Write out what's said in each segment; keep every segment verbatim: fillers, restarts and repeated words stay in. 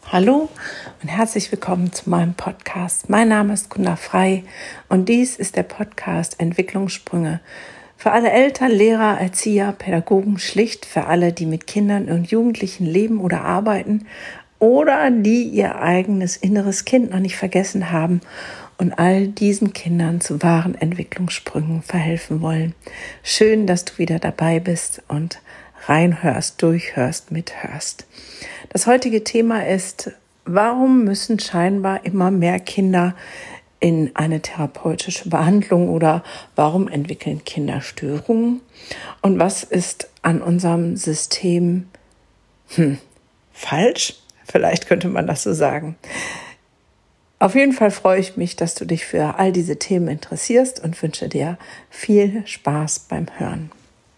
Hallo und herzlich willkommen zu meinem Podcast. Mein Name ist Gunda Frei und dies ist der Podcast Entwicklungssprünge. Für alle Eltern, Lehrer, Erzieher, Pädagogen, schlicht für alle, die mit Kindern und Jugendlichen leben oder arbeiten oder die ihr eigenes inneres Kind noch nicht vergessen haben und all diesen Kindern zu wahren Entwicklungssprüngen verhelfen wollen. Schön, dass du wieder dabei bist und reinhörst, durchhörst, mithörst. Das heutige Thema ist, warum müssen scheinbar immer mehr Kinder in eine therapeutische Behandlung oder warum entwickeln Kinder Störungen? Und was ist an unserem System hm, falsch? Vielleicht könnte man das so sagen. Auf jeden Fall freue ich mich, dass du dich für all diese Themen interessierst und wünsche dir viel Spaß beim Hören.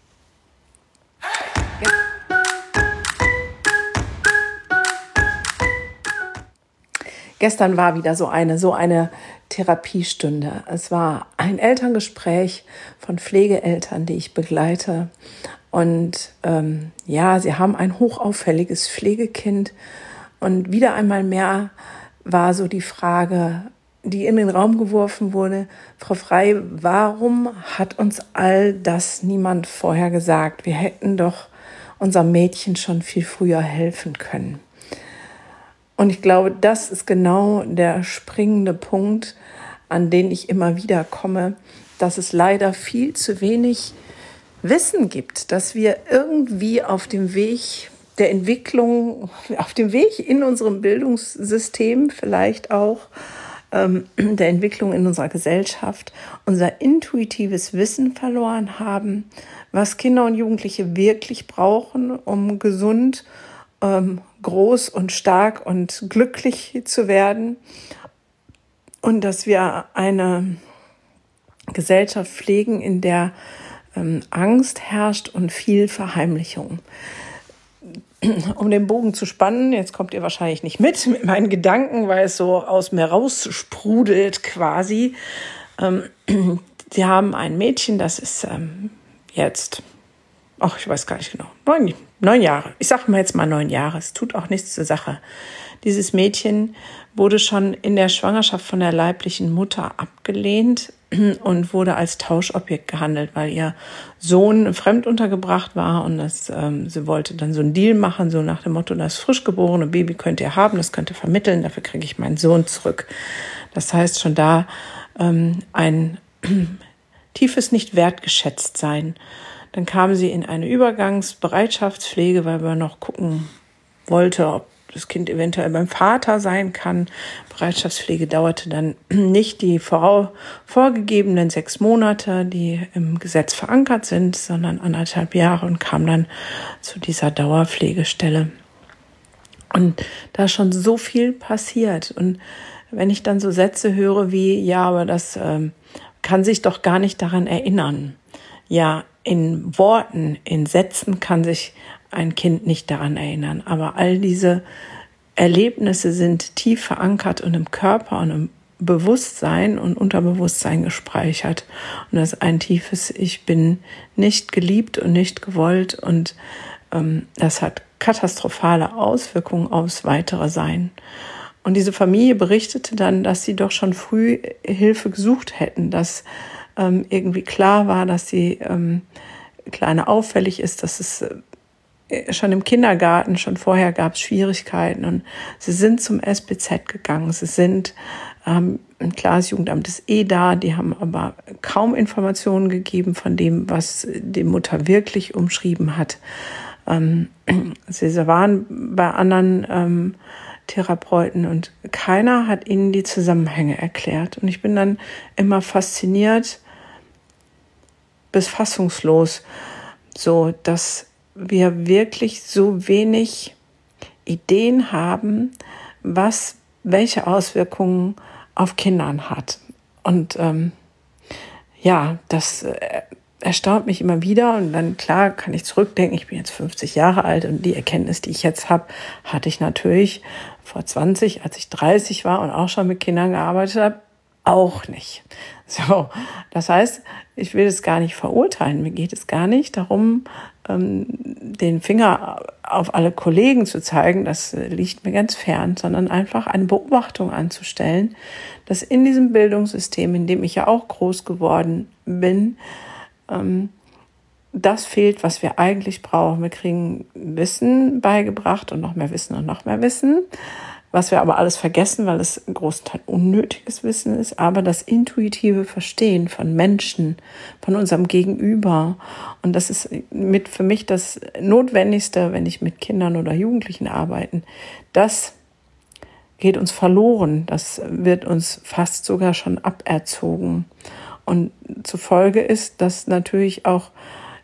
Gestern war wieder so eine, so eine Therapiestunde. Es war ein Elterngespräch von Pflegeeltern, die ich begleite. Und ähm, ja, sie haben ein hochauffälliges Pflegekind. Und wieder einmal mehr war so die Frage, die in den Raum geworfen wurde: Frau Frei, warum hat uns all das niemand vorher gesagt? Wir hätten doch unserem Mädchen schon viel früher helfen können. Und ich glaube, das ist genau der springende Punkt, an den ich immer wieder komme, dass es leider viel zu wenig Wissen gibt, dass wir irgendwie auf dem Weg der Entwicklung, auf dem Weg in unserem Bildungssystem vielleicht auch, ähm, der Entwicklung in unserer Gesellschaft, unser intuitives Wissen verloren haben, was Kinder und Jugendliche wirklich brauchen, um gesund ähm, groß und stark und glücklich zu werden, und dass wir eine Gesellschaft pflegen, in der ähm, Angst herrscht und viel Verheimlichung. Um den Bogen zu spannen, jetzt kommt ihr wahrscheinlich nicht mit mit meinen Gedanken, weil es so aus mir raussprudelt quasi. Ähm, sie haben ein Mädchen, das ist ähm, jetzt, ach, ich weiß gar nicht genau, neun, neun Jahre. Ich sage mal jetzt mal neun Jahre. Es tut auch nichts zur Sache. Dieses Mädchen wurde schon in der Schwangerschaft von der leiblichen Mutter abgelehnt und wurde als Tauschobjekt gehandelt, weil ihr Sohn fremd untergebracht war und das, ähm, sie wollte dann so einen Deal machen, so nach dem Motto: Das frisch geborene Baby könnt ihr haben, das könnt ihr vermitteln, dafür kriege ich meinen Sohn zurück. Das heißt schon da ähm, ein tiefes Nicht-Wertgeschätzt-Sein. Dann kam sie in eine Übergangsbereitschaftspflege, weil man noch gucken wollte, ob das Kind eventuell beim Vater sein kann. Bereitschaftspflege dauerte dann nicht die vor, vorgegebenen sechs Monate, die im Gesetz verankert sind, sondern anderthalb Jahre, und kam dann zu dieser Dauerpflegestelle. Und da ist schon so viel passiert. Und wenn ich dann so Sätze höre wie, ja, aber das ähm, kann sich doch gar nicht daran erinnern. Ja, in Worten, in Sätzen kann sich ein Kind nicht daran erinnern. Aber all diese Erlebnisse sind tief verankert und im Körper und im Bewusstsein und Unterbewusstsein gespeichert. Und das ist ein tiefes: Ich bin nicht geliebt und nicht gewollt. Und ähm, das hat katastrophale Auswirkungen aufs weitere Sein. Und diese Familie berichtete dann, dass sie doch schon früh Hilfe gesucht hätten, dass ähm, irgendwie klar war, dass sie ähm, kleiner auffällig ist, dass es äh, schon im Kindergarten, schon vorher gab es Schwierigkeiten, und sie sind zum S B Z gegangen. Sie sind, ähm, klar, das Jugendamt ist eh da, die haben aber kaum Informationen gegeben von dem, was die Mutter wirklich umschrieben hat. Ähm, sie waren bei anderen ähm, Therapeuten und keiner hat ihnen die Zusammenhänge erklärt. Und ich bin dann immer fasziniert bis fassungslos, so dass wir wirklich so wenig Ideen haben, was welche Auswirkungen auf Kindern hat. Und ähm, ja, das äh, erstaunt mich immer wieder. Und dann, klar, kann ich zurückdenken, ich bin jetzt fünfzig Jahre alt und die Erkenntnis, die ich jetzt habe, hatte ich natürlich vor zwanzig, als ich dreißig war und auch schon mit Kindern gearbeitet habe, auch nicht. So, das heißt, ich will es gar nicht verurteilen. Mir geht es gar nicht darum, ähm, den Finger auf alle Kollegen zu zeigen. Das liegt mir ganz fern, sondern einfach eine Beobachtung anzustellen, dass in diesem Bildungssystem, in dem ich ja auch groß geworden bin, ähm, das fehlt, was wir eigentlich brauchen. Wir kriegen Wissen beigebracht und noch mehr Wissen und noch mehr Wissen, was wir aber alles vergessen, weil es im großen Teil unnötiges Wissen ist. Aber das intuitive Verstehen von Menschen, von unserem Gegenüber, und das ist mit für mich das Notwendigste, wenn ich mit Kindern oder Jugendlichen arbeite, das geht uns verloren. Das wird uns fast sogar schon aberzogen. Und zur Folge ist, dass natürlich auch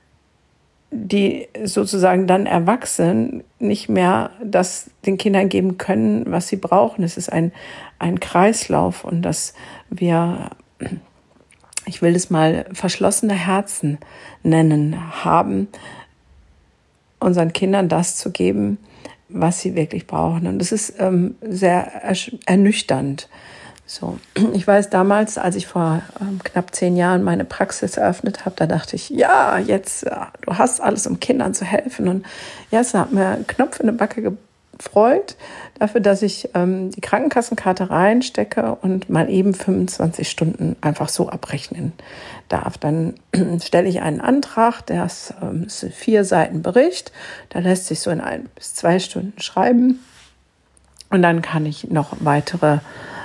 die sozusagen dann Erwachsenen nicht mehr das den Kindern geben können, was sie brauchen. Es ist ein, ein Kreislauf, und dass wir, ich will es mal verschlossene Herzen nennen, haben, unseren Kindern das zu geben, was sie wirklich brauchen. Und das ist ähm, sehr ernüchternd. So, ich weiß damals, als ich vor ähm, knapp zehn Jahren meine Praxis eröffnet habe, da dachte ich, ja, jetzt, ja, du hast alles, um Kindern zu helfen. Und ja, es hat mir einen Knopf in die Backe gefreut, dafür, dass ich ähm, die Krankenkassenkarte reinstecke und mal eben fünfundzwanzig Stunden einfach so abrechnen darf. Dann stelle ich einen Antrag, der ist, ähm, ist ein vier Seiten Bericht, da lässt sich so in ein bis zwei Stunden schreiben. Und dann kann ich noch weitere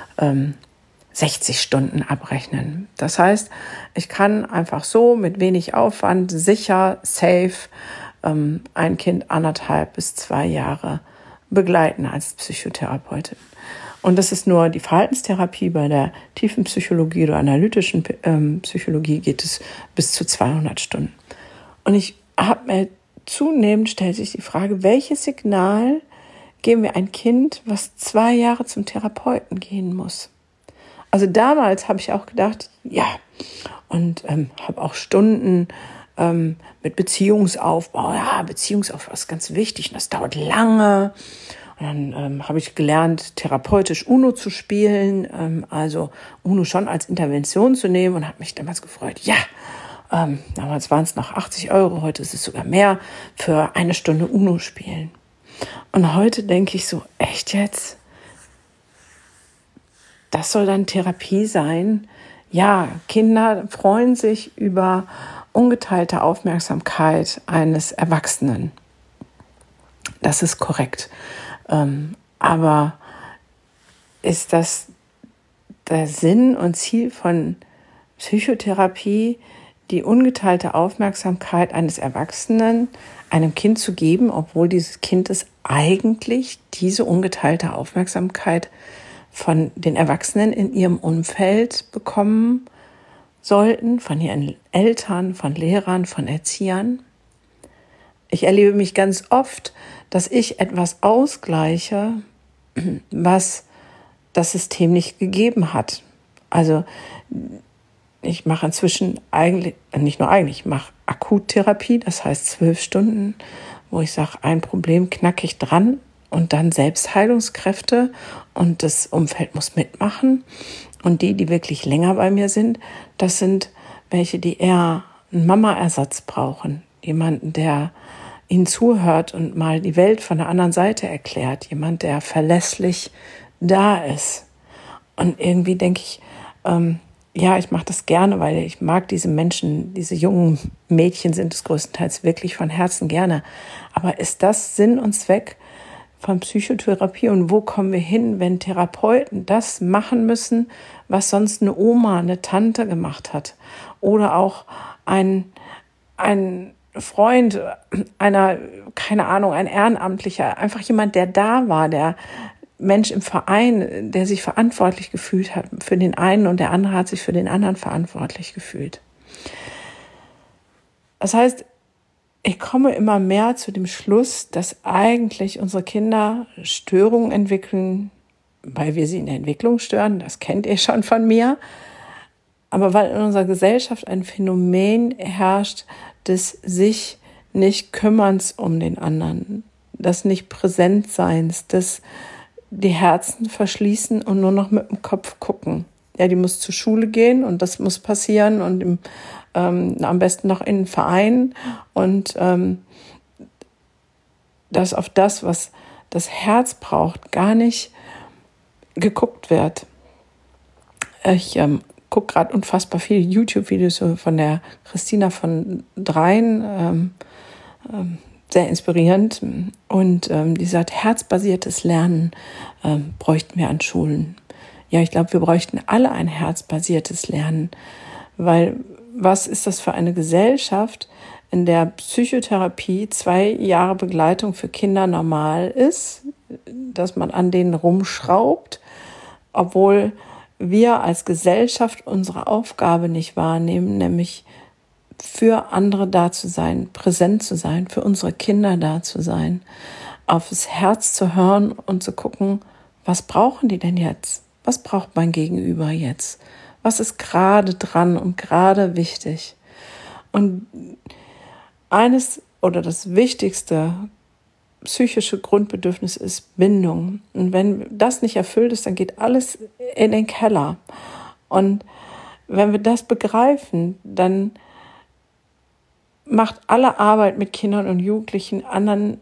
sechzig Stunden abrechnen. Das heißt, ich kann einfach so mit wenig Aufwand sicher, safe ähm, ein Kind anderthalb bis zwei Jahre begleiten als Psychotherapeutin. Und das ist nur die Verhaltenstherapie. Bei der tiefen Psychologie oder analytischen ähm, Psychologie geht es bis zu zweihundert Stunden. Und ich habe mir zunehmend stellt sich die Frage, welches Signal geben wir ein Kind, was zwei Jahre zum Therapeuten gehen muss? Also damals habe ich auch gedacht, ja, und ähm, habe auch Stunden ähm, mit Beziehungsaufbau. Ja, Beziehungsaufbau ist ganz wichtig und das dauert lange. Und dann ähm, habe ich gelernt, therapeutisch UNO zu spielen, ähm, also UNO schon als Intervention zu nehmen, und habe mich damals gefreut, ja, ähm, damals waren es noch achtzig Euro, heute ist es sogar mehr, für eine Stunde UNO spielen. Und heute denke ich so, echt jetzt? Das soll dann Therapie sein? Ja, Kinder freuen sich über ungeteilte Aufmerksamkeit eines Erwachsenen. Das ist korrekt. Ähm, aber ist das der Sinn und Ziel von Psychotherapie, die ungeteilte Aufmerksamkeit eines Erwachsenen einem Kind zu geben, obwohl dieses Kind es eigentlich diese ungeteilte Aufmerksamkeit von den Erwachsenen in ihrem Umfeld bekommen sollten, von ihren Eltern, von Lehrern, von Erziehern? Ich erlebe mich ganz oft, dass ich etwas ausgleiche, was das System nicht gegeben hat. Also ich mache inzwischen eigentlich, nicht nur eigentlich, ich mache Akuttherapie, das heißt zwölf Stunden, wo ich sage, ein Problem knacke ich dran, und dann Selbstheilungskräfte, und das Umfeld muss mitmachen. Und die, die wirklich länger bei mir sind, das sind welche, die eher einen Mama-Ersatz brauchen. Jemanden, der ihnen zuhört und mal die Welt von der anderen Seite erklärt. Jemand, der verlässlich da ist. Und irgendwie denke ich, ähm, ja, ich mache das gerne, weil ich mag diese Menschen, diese jungen Mädchen sind es größtenteils wirklich von Herzen gerne. Aber ist das Sinn und Zweck von Psychotherapie, und wo kommen wir hin, wenn Therapeuten das machen müssen, was sonst eine Oma, eine Tante gemacht hat, oder auch ein, ein Freund, einer, keine Ahnung, ein Ehrenamtlicher, einfach jemand, der da war, der Mensch im Verein, der sich verantwortlich gefühlt hat für den einen, und der andere hat sich für den anderen verantwortlich gefühlt. Das heißt, ich komme immer mehr zu dem Schluss, dass eigentlich unsere Kinder Störungen entwickeln, weil wir sie in der Entwicklung stören, das kennt ihr schon von mir, aber weil in unserer Gesellschaft ein Phänomen herrscht des sich nicht Kümmerns um den anderen, des nicht Präsentseins, des die Herzen verschließen und nur noch mit dem Kopf gucken. ja, die muss zur Schule gehen und das muss passieren und im, ähm, am besten noch in den Verein und ähm, dass auf das, was das Herz braucht, gar nicht geguckt wird. Ich ähm, gucke gerade unfassbar viele YouTube-Videos so von der Christina von Dreien, ähm, ähm, sehr inspirierend. Und ähm, die sagt, herzbasiertes Lernen ähm, bräuchten wir an Schulen. Ja, ich glaube, wir bräuchten alle ein herzbasiertes Lernen, weil was ist das für eine Gesellschaft, in der Psychotherapie zwei Jahre Begleitung für Kinder normal ist, dass man an denen rumschraubt, obwohl wir als Gesellschaft unsere Aufgabe nicht wahrnehmen, nämlich für andere da zu sein, präsent zu sein, für unsere Kinder da zu sein, aufs Herz zu hören und zu gucken, was brauchen die denn jetzt? Was braucht mein Gegenüber jetzt? Was ist gerade dran und gerade wichtig? Und eines oder das wichtigste psychische Grundbedürfnis ist Bindung. Und wenn das nicht erfüllt ist, dann geht alles in den Keller. Und wenn wir das begreifen, dann macht alle Arbeit mit Kindern und Jugendlichen anderen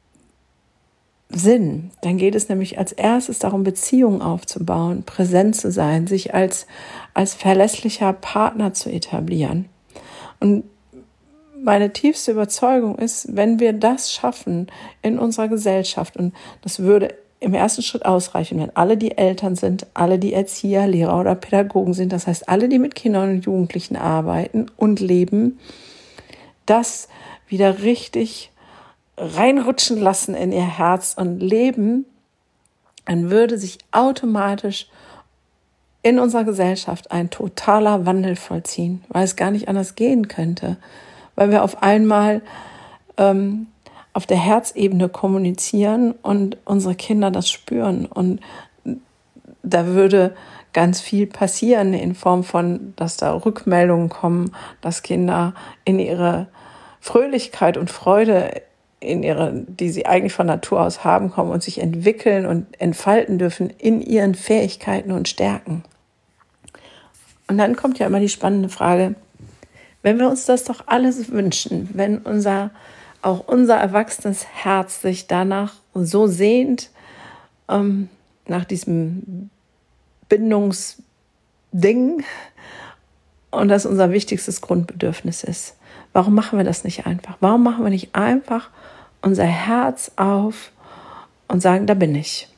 Sinn. Dann geht es nämlich als erstes darum, Beziehungen aufzubauen, präsent zu sein, sich als, als verlässlicher Partner zu etablieren. Und meine tiefste Überzeugung ist, wenn wir das schaffen in unserer Gesellschaft, und das würde im ersten Schritt ausreichen, wenn alle die Eltern sind, alle die Erzieher, Lehrer oder Pädagogen sind, das heißt alle, die mit Kindern und Jugendlichen arbeiten und leben, das wieder richtig reinrutschen lassen in ihr Herz und leben, dann würde sich automatisch in unserer Gesellschaft ein totaler Wandel vollziehen, weil es gar nicht anders gehen könnte, weil wir auf einmal ähm, auf der Herzebene kommunizieren und unsere Kinder das spüren. Und da würde ganz viel passieren in Form von, dass da Rückmeldungen kommen, dass Kinder in ihre Fröhlichkeit und Freude, in ihre, die sie eigentlich von Natur aus haben, kommen und sich entwickeln und entfalten dürfen in ihren Fähigkeiten und Stärken. Und dann kommt ja immer die spannende Frage, wenn wir uns das doch alles wünschen, wenn unser, auch unser erwachsenes Herz sich danach so sehnt, ähm, nach diesem Bindungsding und das unser wichtigstes Grundbedürfnis ist, warum machen wir das nicht einfach? Warum machen wir nicht einfach unser Herz auf und sagen, da bin ich.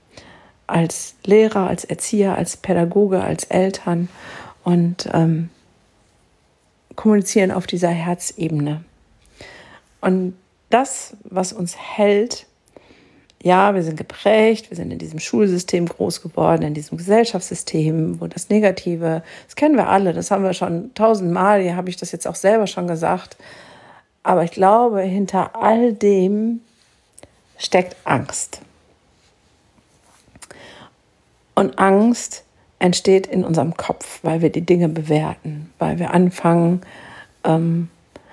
Als Lehrer, als Erzieher, als Pädagoge, als Eltern und ähm, kommunizieren auf dieser Herzebene. Und das, was uns hält, ja, wir sind geprägt, wir sind in diesem Schulsystem groß geworden, in diesem Gesellschaftssystem, wo das Negative, das kennen wir alle, das haben wir schon tausendmal, hier habe ich das jetzt auch selber schon gesagt. Aber ich glaube, hinter all dem steckt Angst. Und Angst entsteht in unserem Kopf, weil wir die Dinge bewerten, weil wir anfangen, ähm,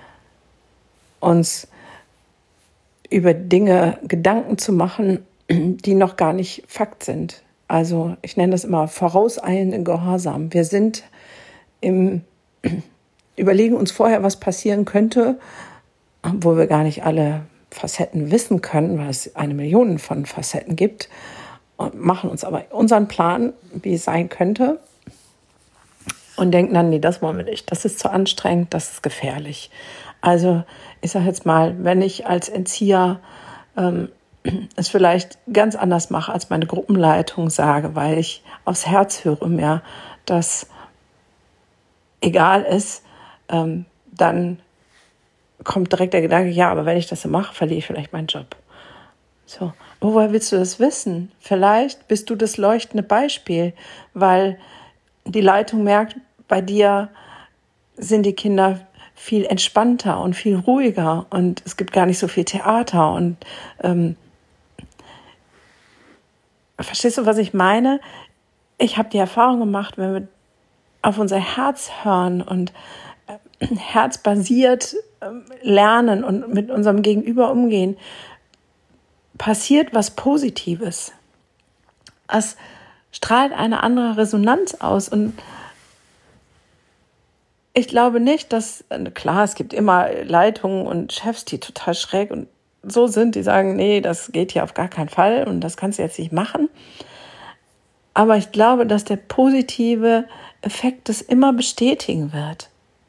uns über Dinge Gedanken zu machen, die noch gar nicht Fakt sind. Also ich nenne das immer vorauseilenden Gehorsam. Wir sind im überlegen uns vorher, was passieren könnte, wo wir gar nicht alle Facetten wissen können, weil es eine Million von Facetten gibt, und machen uns aber unseren Plan, wie es sein könnte, und denken dann, nee, das wollen wir nicht, das ist zu anstrengend, das ist gefährlich. Also ich sage jetzt mal, wenn ich als Erzieher ähm, es vielleicht ganz anders mache, als meine Gruppenleitung sage, weil ich aufs Herz höre mir, dass egal ist, ähm, dann kommt direkt der Gedanke, ja, aber wenn ich das so mache, verliere ich vielleicht meinen Job. So, woher willst du das wissen? Vielleicht bist du das leuchtende Beispiel, weil die Leitung merkt, bei dir sind die Kinder viel entspannter und viel ruhiger und es gibt gar nicht so viel Theater. Und ähm, verstehst du, was ich meine? Ich habe die Erfahrung gemacht, wenn wir auf unser Herz hören und äh, herzbasiert äh, lernen und mit unserem Gegenüber umgehen, passiert was Positives. Es strahlt eine andere Resonanz aus. Und ich glaube nicht, dass, klar, es gibt immer Leitungen und Chefs, die total schräg und so sind, die sagen, nee, das geht hier auf gar keinen Fall und das kannst du jetzt nicht machen. Aber ich glaube, dass der positive Effekt das immer bestätigen wird.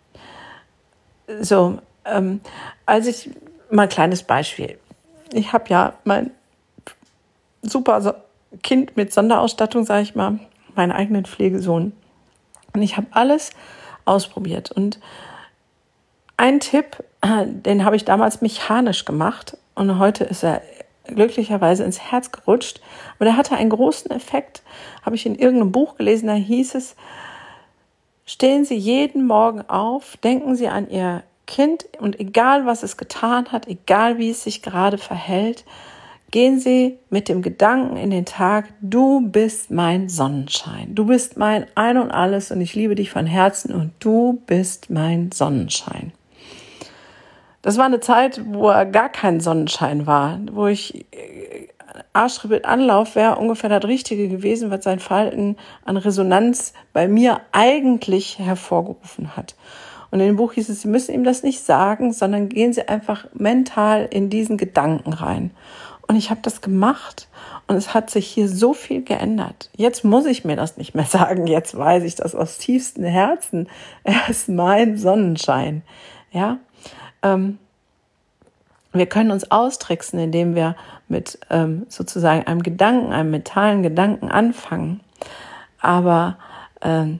So, ähm, als ich, mal ein kleines Beispiel. Ich habe ja mein super Kind mit Sonderausstattung, sage ich mal, meinen eigenen Pflegesohn. Und ich habe alles ausprobiert. Und ein Tipp, den habe ich damals mechanisch gemacht und heute ist er glücklicherweise ins Herz gerutscht. Aber der hatte einen großen Effekt, habe ich in irgendeinem Buch gelesen, da hieß es, stehen Sie jeden Morgen auf, denken Sie an Ihr Kind und egal, was es getan hat, egal, wie es sich gerade verhält, gehen Sie mit dem Gedanken in den Tag, du bist mein Sonnenschein, du bist mein Ein und Alles und ich liebe dich von Herzen und du bist mein Sonnenschein. Das war eine Zeit, wo er gar kein Sonnenschein war, wo ich Arschtritt Anlauf wäre ungefähr das Richtige gewesen, was sein Verhalten an Resonanz bei mir eigentlich hervorgerufen hat. Und in dem Buch hieß es, Sie müssen ihm das nicht sagen, sondern gehen Sie einfach mental in diesen Gedanken rein. Und ich habe das gemacht und es hat sich hier so viel geändert. Jetzt muss ich mir das nicht mehr sagen, jetzt weiß ich das aus tiefstem Herzen. Er ist mein Sonnenschein. Ja, ähm, wir können uns austricksen, indem wir mit ähm, sozusagen einem Gedanken, einem mentalen Gedanken anfangen. Aber ähm,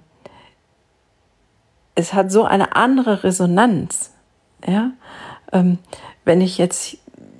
es hat so eine andere Resonanz. Ja? Ähm, wenn ich jetzt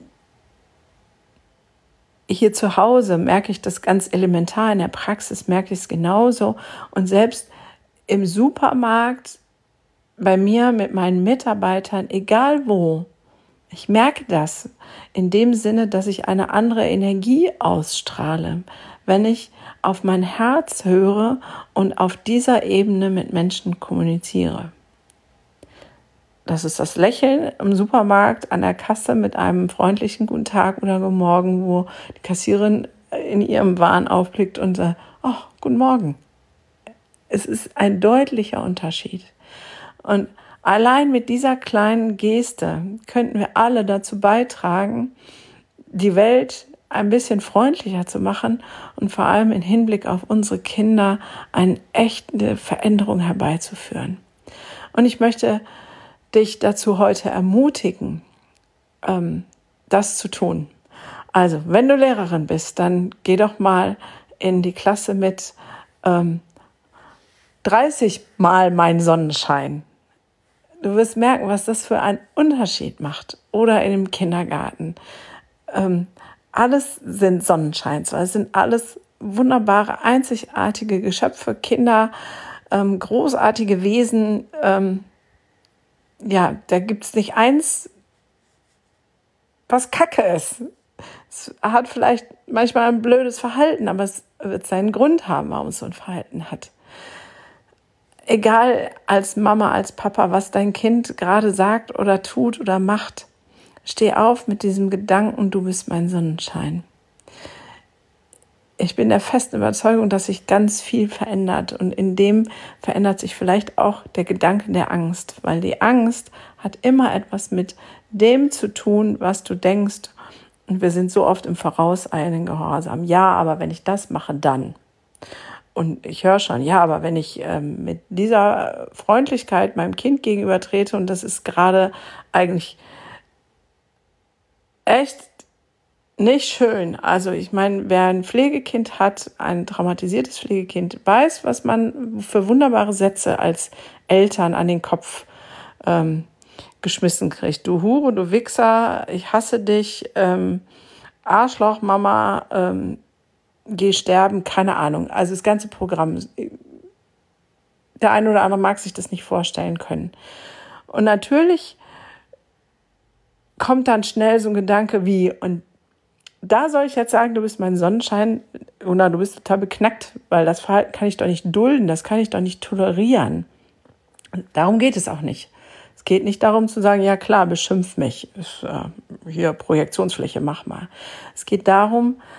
hier zu Hause merke ich das ganz elementar, in der Praxis merke ich es genauso. Und selbst im Supermarkt, bei mir mit meinen Mitarbeitern, egal wo, ich merke das in dem Sinne, dass ich eine andere Energie ausstrahle, wenn ich auf mein Herz höre und auf dieser Ebene mit Menschen kommuniziere. Das ist das Lächeln im Supermarkt an der Kasse mit einem freundlichen Guten Tag oder Guten Morgen, wo die Kassiererin in ihrem Wahn aufblickt und sagt, oh, guten Morgen. Es ist ein deutlicher Unterschied. Und allein mit dieser kleinen Geste könnten wir alle dazu beitragen, die Welt ein bisschen freundlicher zu machen und vor allem im Hinblick auf unsere Kinder eine echte Veränderung herbeizuführen. Und ich möchte dich dazu heute ermutigen, ähm, das zu tun. Also, wenn du Lehrerin bist, dann geh doch mal in die Klasse mit ähm, dreißig Mal mein Sonnenschein. Du wirst merken, was das für einen Unterschied macht. Oder in dem Kindergarten. Ähm, alles sind Sonnenscheins, weil es sind alles wunderbare, einzigartige Geschöpfe, Kinder, ähm, großartige Wesen. Ähm, ja, da gibt's nicht eins, was Kacke ist. Es hat vielleicht manchmal ein blödes Verhalten, aber es wird seinen Grund haben, warum es so ein Verhalten hat. Egal als Mama, als Papa, was dein Kind gerade sagt oder tut oder macht, steh auf mit diesem Gedanken, du bist mein Sonnenschein. Ich bin der festen Überzeugung, dass sich ganz viel verändert und in dem verändert sich vielleicht auch der Gedanke der Angst, weil die Angst hat immer etwas mit dem zu tun, was du denkst und wir sind so oft im vorauseilenden Gehorsam. Ja, aber wenn ich das mache, dann. Und ich höre schon, ja, aber wenn ich ähm, mit dieser Freundlichkeit meinem Kind gegenüber trete und das ist gerade eigentlich echt nicht schön. Also ich meine, wer ein Pflegekind hat, ein traumatisiertes Pflegekind, weiß, was man für wunderbare Sätze als Eltern an den Kopf ähm, geschmissen kriegt. Du Hure, du Wichser, ich hasse dich, ähm, Arschloch, Mama, ähm, geh sterben, keine Ahnung. Also das ganze Programm. Der eine oder andere mag sich das nicht vorstellen können. Und natürlich kommt dann schnell so ein Gedanke wie, und da soll ich jetzt sagen, du bist mein Sonnenschein oder du bist total beknackt, weil das Verhalten kann ich doch nicht dulden, das kann ich doch nicht tolerieren. Und darum geht es auch nicht. Es geht nicht darum zu sagen, ja klar, beschimpf mich, ist, äh, hier Projektionsfläche, mach mal. Es geht darum,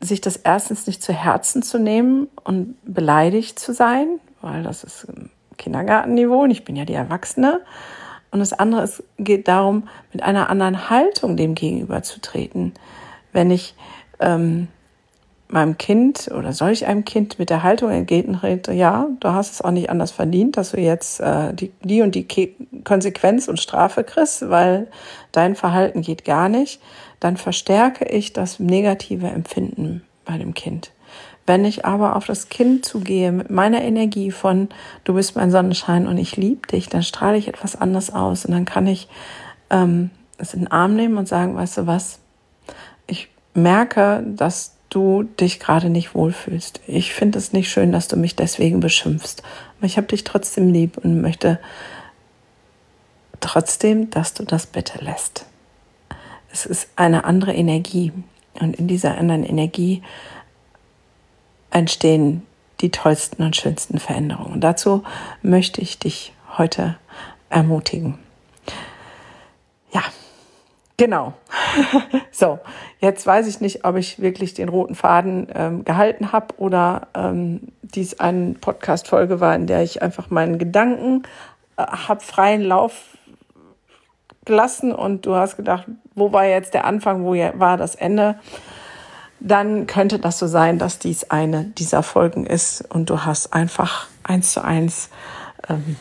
sich das erstens nicht zu Herzen zu nehmen und beleidigt zu sein, weil das ist Kindergartenniveau und ich bin ja die Erwachsene. Und das andere ist, geht darum, mit einer anderen Haltung dem gegenüber zu treten. Wenn ich ähm, meinem Kind oder solch einem Kind mit der Haltung entgegentrete, ja, du hast es auch nicht anders verdient, dass du jetzt äh, die, die und die Ke- Konsequenz und Strafe kriegst, weil dein Verhalten geht gar nicht, dann verstärke ich das negative Empfinden bei dem Kind. Wenn ich aber auf das Kind zugehe mit meiner Energie von du bist mein Sonnenschein und ich liebe dich, dann strahle ich etwas anderes aus und dann kann ich ähm, es in den Arm nehmen und sagen, weißt du was, ich merke, dass du dich gerade nicht wohlfühlst. Ich finde es nicht schön, dass du mich deswegen beschimpfst, aber ich habe dich trotzdem lieb und möchte trotzdem, dass du das bitte lässt. Es ist eine andere Energie und in dieser anderen Energie entstehen die tollsten und schönsten Veränderungen. Und dazu möchte ich dich heute ermutigen. Ja, genau. So, jetzt weiß ich nicht, ob ich wirklich den roten Faden ähm, gehalten habe oder ähm, dies eine Podcast-Folge war, in der ich einfach meinen Gedanken äh, habe freien Lauf gelassen und du hast gedacht, wo war jetzt der Anfang, wo war das Ende? Dann könnte das so sein, dass dies eine dieser Folgen ist und du hast einfach eins zu eins ähm,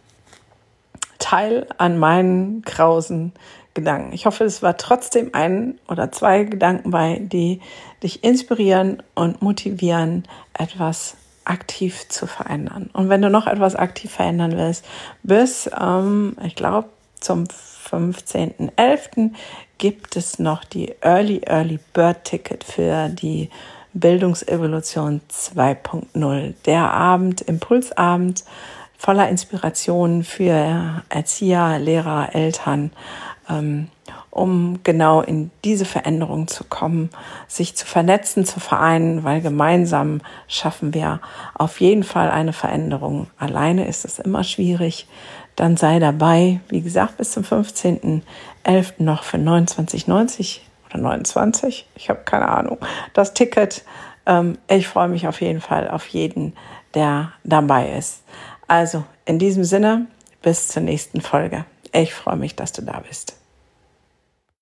Teil an meinen grausen Gedanken. Ich hoffe, es war trotzdem ein oder zwei Gedanken bei, die dich inspirieren und motivieren, etwas aktiv zu verändern. Und wenn du noch etwas aktiv verändern willst, bis, ähm, ich glaube, zum fünfzehnten elften gibt es noch die Early Early Bird Ticket für die Bildungsevolution zwei Punkt null. Der Abend, Impulsabend voller Inspiration für Erzieher, Lehrer, Eltern, ähm, um genau in diese Veränderung zu kommen, sich zu vernetzen, zu vereinen, weil gemeinsam schaffen wir auf jeden Fall eine Veränderung. Alleine ist es immer schwierig. Dann sei dabei, wie gesagt, bis zum fünfzehnten elften noch für neunundzwanzig neunzig oder neunundzwanzig, ich habe keine Ahnung, das Ticket. Ähm, ich freue mich auf jeden Fall auf jeden, der dabei ist. Also in diesem Sinne, bis zur nächsten Folge. Ich freue mich, dass du da bist.